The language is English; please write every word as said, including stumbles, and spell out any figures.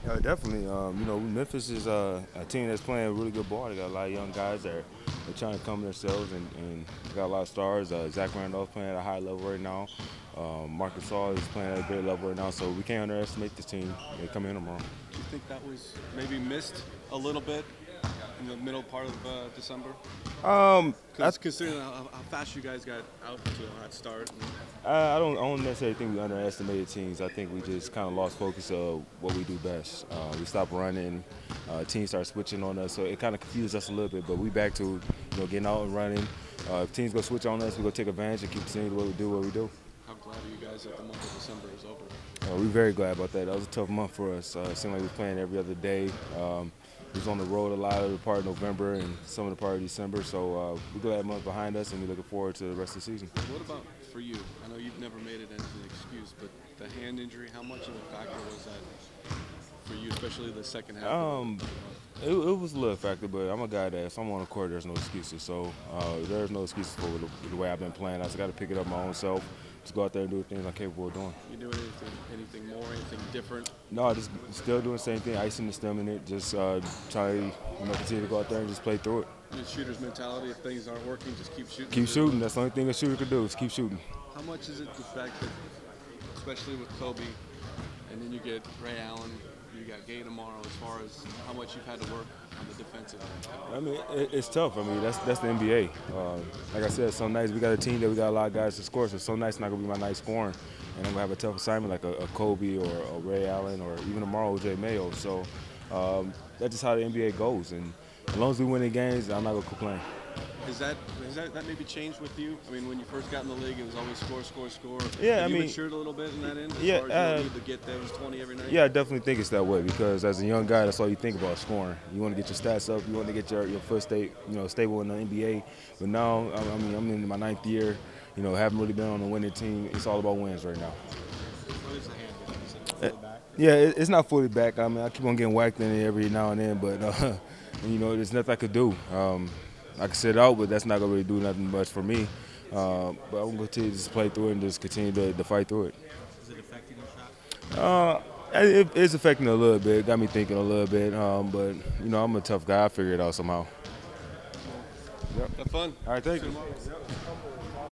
Uh, definitely. Um, you know, Memphis is uh, a team that's playing really good ball. They got a lot of young guys that are they're trying to come to themselves, and, and they got a lot of stars. Uh, Zach Randolph playing at a high level right now. Um, Marcus Saul is playing at a great level right now. So we can't underestimate this team. They come in tomorrow. Do you think that was maybe missed a little bit in the middle part of uh, December? Um, I, Because considering how, how fast you guys got out to a hot start. I I don't, I don't necessarily think we underestimated teams. I think we just kind of lost focus of what we do best. Uh, we stopped running. Uh, teams started switching on us, so it kind of confused us a little bit. But we back to you know getting out and running. Uh, if teams go switch on us, we go take advantage and keep seeing what we do, what we do. How glad are you guys that the month of December is over? Uh, we're very glad about that. That was a tough month for us. Uh, it seemed like we were playing every other day. Um, we was on the road a lot of the part of November and some of the part of December. So uh, we're glad that month behind us, and we're looking forward to the rest of the season. What about for you? I know you've never made it as an excuse, but the hand injury, how much of a factor was that for you, especially the second half? Um, it, it was a little factor, but I'm a guy that if I'm on the court, there's no excuses. So uh, there's no excuses for the, the way I've been playing. I just got to pick it up my own self. Just go out there and do the things I'm capable of doing. You doing anything, anything more, anything different? No, just still doing the same thing, icing the stem in it. Just uh, try to you know, continue to go out there and just play through it. The shooter's mentality, if things aren't working, just keep shooting. Keep shooting. That's the only thing a shooter can do is keep shooting. How much is it the fact that, especially with Kobe, and then you get Ray Allen, you got Gay tomorrow, as far as how much you've had to work on the defensive end? I mean, it, it's tough. I mean, that's that's the N B A. Uh, like I said, some nights we got a team that we got a lot of guys to score, so some nights not gonna be my night scoring, and I'm gonna have a tough assignment like a, a Kobe or a Ray Allen or even tomorrow O J Mayo. So um, that's just how the N B A goes, and as long as we win the games, I'm not gonna complain. Is that has that, that maybe changed with you? I mean, when you first got in the league, it was always score, score, score. Yeah, Have I you mean, matured a little bit in that end? As yeah, far as you uh, need to get those twenty every night. Yeah, I definitely think it's that way because as a young guy, that's all you think about, scoring. You want to get your stats up, you want to get your, your foot state, you know, stable in the N B A. But now, I I mean, I'm in my ninth year. You know, haven't really been on a winning team. It's all about wins right now. What is the hand? Is it fully back? Yeah, it, it's not fully back. I mean, I keep on getting whacked in it every now and then, but uh, you know, there's nothing I could do. Um, I can sit out, but that's not gonna really do nothing much for me. Uh, but I'm gonna continue to just play through it and just continue to, to fight through it. Is it affecting your shot? Uh, it, it's affecting a little bit. Got me thinking a little bit. Um, but you know, I'm a tough guy. I figure it out somehow. Yep. Have fun. All right, thank you.